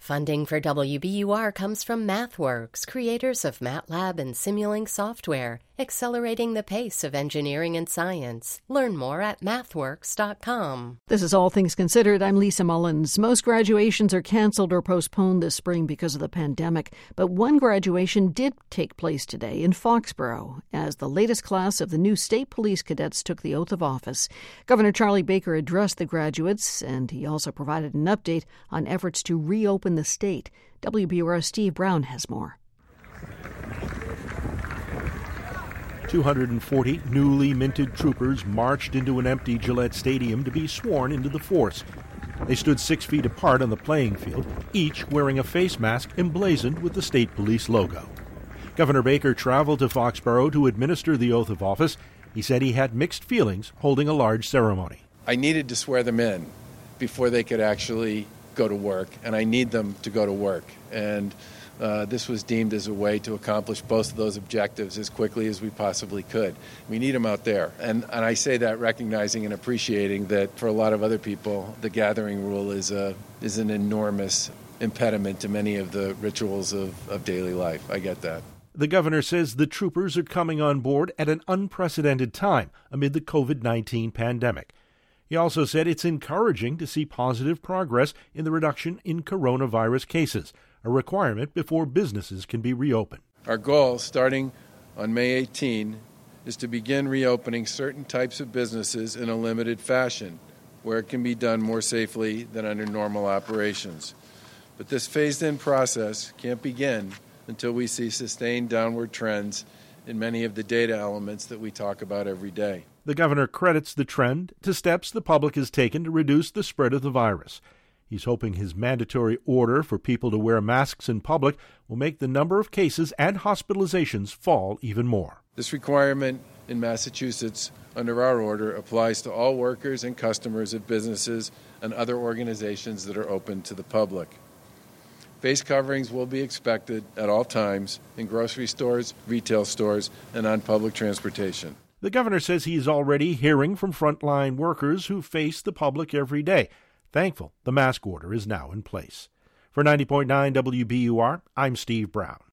Funding for WBUR comes from MathWorks, creators of MATLAB and Simulink software, accelerating the pace of engineering and science. Learn more at mathworks.com. This is All Things Considered. I'm Lisa Mullins. Most graduations are canceled or postponed this spring because of the pandemic, but one graduation did take place today in Foxborough as the latest class of the new state police cadets took the oath of office. Governor Charlie Baker addressed the graduates, and he also provided an update on efforts to reopen the state. WBUR Steve Brown has more. 240 newly minted troopers marched into an empty Gillette Stadium to be sworn into the force. They stood 6 feet apart on the playing field, each wearing a face mask emblazoned with the state police logo. Governor Baker traveled to Foxborough to administer the oath of office. He said he had mixed feelings holding a large ceremony. I needed to swear them in before they could actually go to work, and I need them to go to work. And this was deemed as a way to accomplish both of those objectives as quickly as we possibly could. We need them out there. And I say that recognizing and appreciating that for a lot of other people, the gathering rule is an enormous impediment to many of the rituals of daily life. I get that. The governor says the troopers are coming on board at an unprecedented time amid the COVID-19 pandemic. He also said it's encouraging to see positive progress in the reduction in coronavirus cases, a requirement before businesses can be reopened. Our goal, starting on May 18, is to begin reopening certain types of businesses in a limited fashion, where it can be done more safely than under normal operations. But this phased-in process can't begin until we see sustained downward trends in many of the data elements that we talk about every day. The governor credits the trend to steps the public has taken to reduce the spread of the virus. He's hoping his mandatory order for people to wear masks in public will make the number of cases and hospitalizations fall even more. This requirement in Massachusetts under our order applies to all workers and customers of businesses and other organizations that are open to the public. Face coverings will be expected at all times in grocery stores, retail stores, and on public transportation. The governor says he's already hearing from frontline workers who face the public every day. Thankful the mask order is now in place. For 90.9 WBUR, I'm Steve Brown.